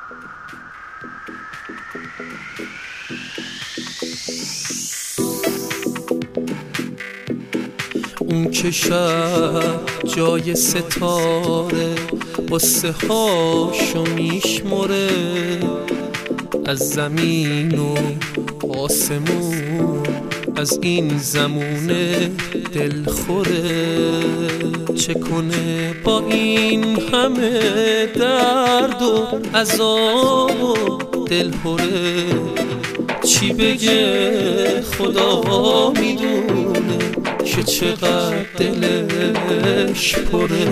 اون که شب جای ستاره قصه هاشو میشمره، از زمین و آسمون از این زمونه دلخوره. چه کنه با این همه درد و عذاب و دلهوره؟ چی بگه خدا میدونه که چقدر دلش پره.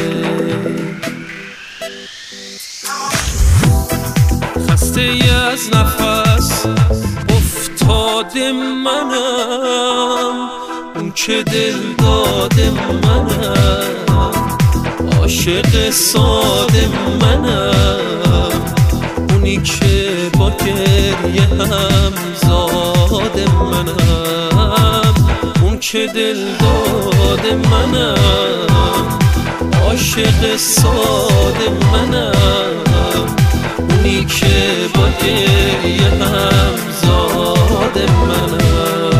خسته از نفس افتاده منم، اون که دل داده منم، عاشق ساده منم، اونی که با گریه همزاد منم، اون که دل داده منم، عاشق ساده منم، اونی که با گریه همزاد منم.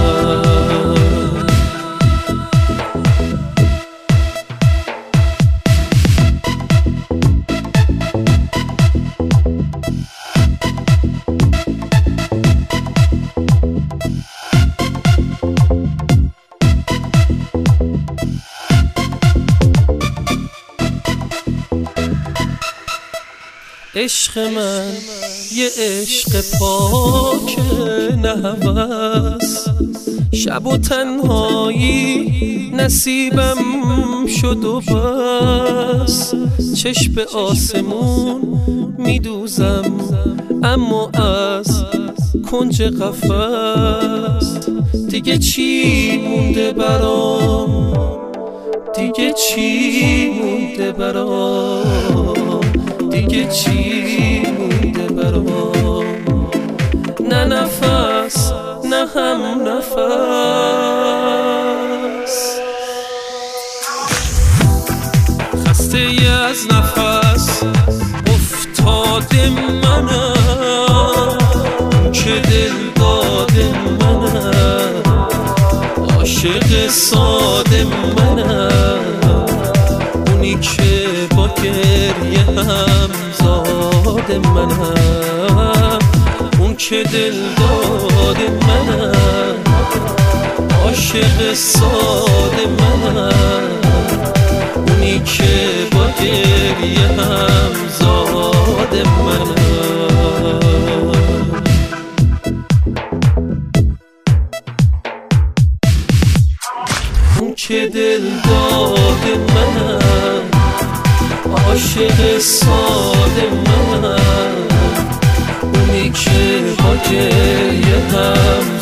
عشق من یه عشق پاک نه هوس، شب و تنهایی نصیبم شد و بس. چشم به آسمون میدوزم اما از کنج قفس، دیگه چی مونده برام، دیگه چی مونده برام، دیگه چی مونده برام؟ نه نفس نه هم نفس. خسته از نفس افتاده منم، که دل داده منم، عاشق ساده منم، اونی که با گریه همزاد منم، اون که دل داده منم، عاشق ساده منم، اونی که با گریه همزاد منم. اون که دل داده منم، عاشق ساده منم، اونی که با گریه هم